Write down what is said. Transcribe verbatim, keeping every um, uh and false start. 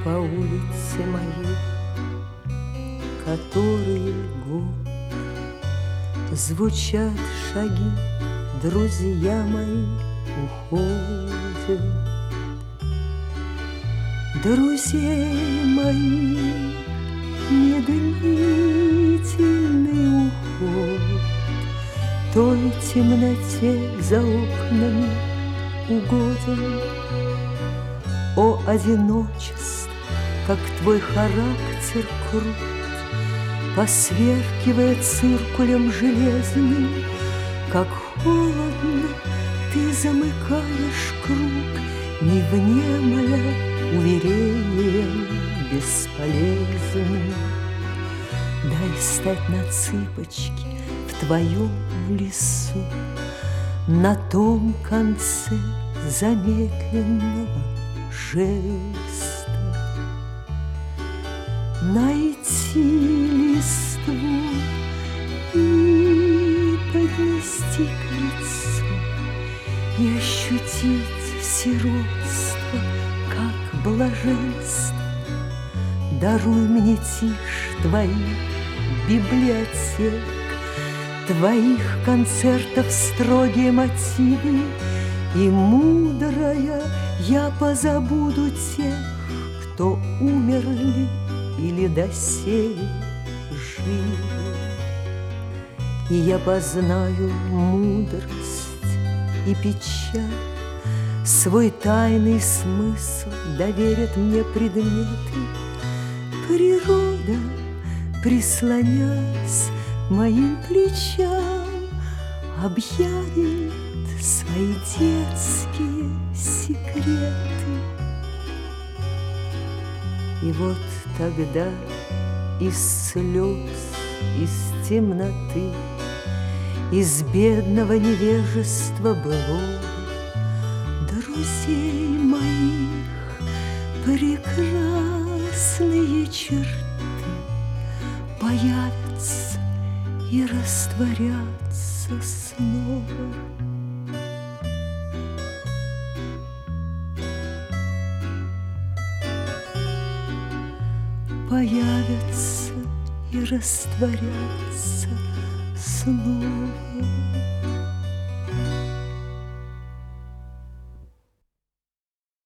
по улице моей, которые год звучат шаги, друзья мои уходят. Друзей моих медлительный уход той темноте за окнами угоден. О, одиночество, как твой характер крут, посверкивая циркулем железным, как холодно ты замыкаешь круг, не внемля уверением бесполезным. Дай стать на цыпочки в твоем лесу, на том конце замедленного жеста. Найти листву и поднести к лицу, и ощутить сиротство, как блаженство. Даруй мне тишь твоих библиотек, твоих концертов строгие мотивы, и мудрая я позабуду тех, кто умерли или доселе живы. И я познаю мудрость и печаль, свой тайный смысл доверят мне предметы. Природа, прислонясь моим плечам, объявит свои детские секреты. И вот тогда из слез, из темноты, из бедного невежества былого, друзей моих прекрасные черты появятся и растворятся снова. Появятся и растворятся снова.